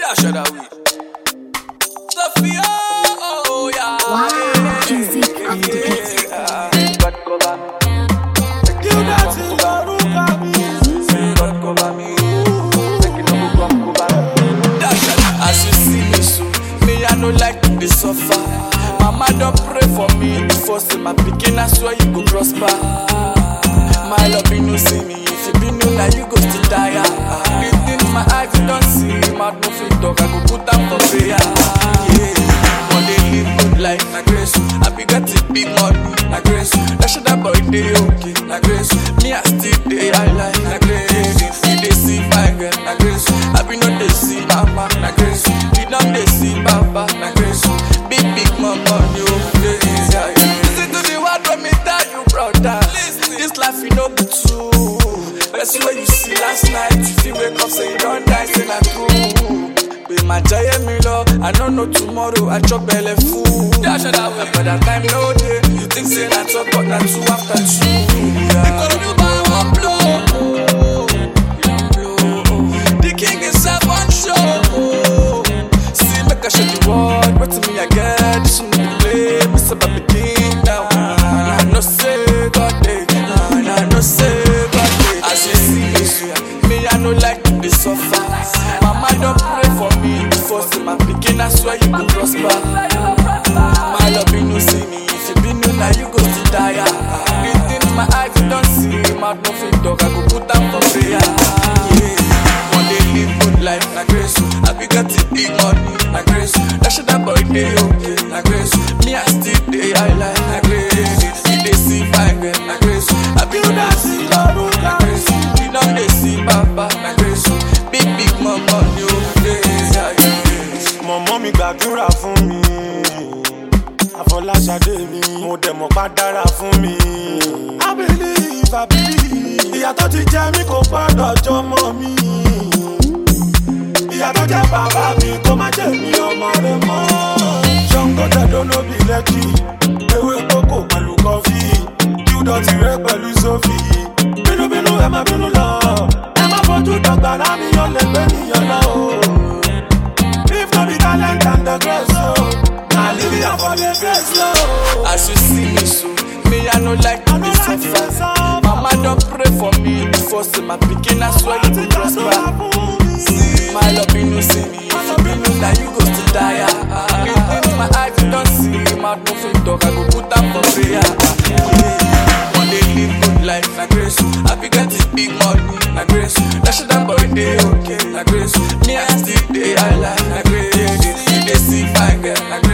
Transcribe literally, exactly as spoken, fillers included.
Dash of that week. Sophia, oh yeah. Wow, music and the beat. God cover me. You dance in the room, God cover me. Take it over, come cover me. Dash of that. As you see me so, me I no like to be suffer. Mama don't pray for me before say my pikin, I swear you go prosper. My love you no see me, if you be new now you go still tire. The things my eyes you don't see, mouth no fit talk, I go put them for prayer. Yeah, one day live good life, na grace. I be got it big money, na grace. That shit that boy dey okay, na grace. Me I still dey I like, na grace. You dey see fine girl, na grace. I be no dey see mama, na grace. You don't dey see papa, na grace. Big big mama, you place, yeah, yeah. Listen to the word when me tell you, brother. This life you know be true. That's what you see last night. If you wake up say you don't die, say not true. Be my giant me love. I don't know tomorrow. I chop belly food. Dash that way, but that time no day. You think say not talk, but not two after two. Yeah. They gonna do by one blow. The king is up on show. See make I show the world. What to me I get? This one the play. Miss about the king now. I no say God day. I no say God day. As you see me, so me I no like to be suffer. Mama don't pray for me before say my pikin, I swear you go prosper. My love you no see me, if you be new now you go still tire. The things my eyes you don't see, mouth no fit talk, I go put them for prayer. Yeah, one day live good life, na grace. I be got it big money, na grace. That shit that boy dey okay, na grace. Me I still dey I like, na grace. You dey see fine girl, na grace. I be no dey see love, na grace. You don't dey see papa, na grace. Big big mama, you dey, yeah, yeah. Mọ̀mọ́ mi gbàdúrà fún mi, Afọláṣadé mi, mo dẹ̀ mọ̀ pá dára fún mi. I believe, I believe, ìyà tó ti jẹ mí kò gbọ́dọ̀ jọmọ mi. Ìyà tó jẹ bàbá mi kó má jẹ mí ọmọ rẹ̀ mọ́. Ṣọ́ngọ́ tẹ̀dọ́ ló bí lẹ́kì, ewé kókò pẹ̀lú kọfí, Qdot rẹ̀ pẹ̀lú Sophie. Bínúbínú ẹ má bínú lọ, ẹ má fojú dọ̀gbà lámì yọ lè gbé nìyẹn lọ. If no be talent and the grace, oh, I live here for the grace, oh. As you see me so, me I no like to be suffer. Mama don't pray for me before say my pikin, I swear you go prosper. See my love you no see me, if you be new now you go still tire. The things my eyes you don't see, mouth no fit talk, I go put them for prayer. Yeah, one day live good life, na grace. I be got it big money, na grace. That shit that boy dey okay, na grace. Me I still dey I like, na grace. You dey see fine girl, na